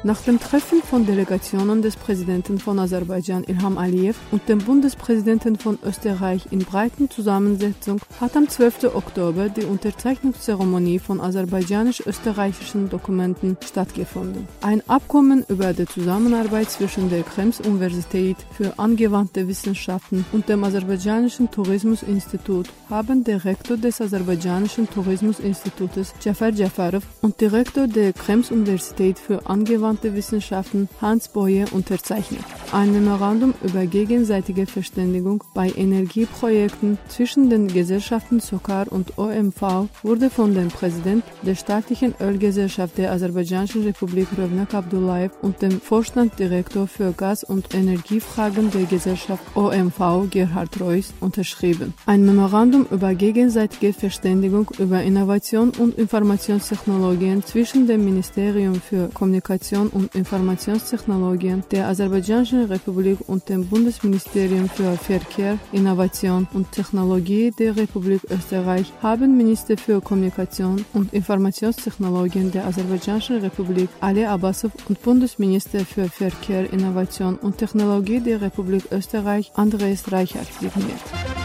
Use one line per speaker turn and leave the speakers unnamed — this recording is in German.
Nach dem Treffen von Delegationen des Präsidenten von Aserbaidschan Ilham Aliyev und dem Bundespräsidenten von Österreich in breiten Zusammensetzung hat am 12. Oktober die Unterzeichnungszeremonie von aserbaidschanisch-österreichischen Dokumenten stattgefunden. Ein Abkommen über die Zusammenarbeit zwischen der Krems-Universität für angewandte Wissenschaften und dem aserbaidschanischen Tourismusinstitut haben der Rektor des aserbaidschanischen Tourismusinstitutes Jafer Jafarov und Direktor der Krems-Universität für angewandte Wissenschaften Hans Boye unterzeichnet. Ein Memorandum über gegenseitige Verständigung bei Energieprojekten zwischen den Gesellschaften SOCAR und OMV wurde von dem Präsident der staatlichen Ölgesellschaft der Aserbaidschanischen Republik Rövnak Abdullayev und dem Vorstandsdirektor für Gas- und Energiefragen der Gesellschaft OMV Gerhard Reuss unterschrieben. Ein Memorandum über gegenseitige Verständigung über Innovation und Informationstechnologien zwischen dem Ministerium für Kommunikation und Informationstechnologien der Aserbaidschanischen Republik und dem Bundesministerium für Verkehr, Innovation und Technologie der Republik Österreich haben Minister für Kommunikation und Informationstechnologien der Aserbaidschanischen Republik Ali Abbasov und Bundesminister für Verkehr, Innovation und Technologie der Republik Österreich Andreas Reichert signiert.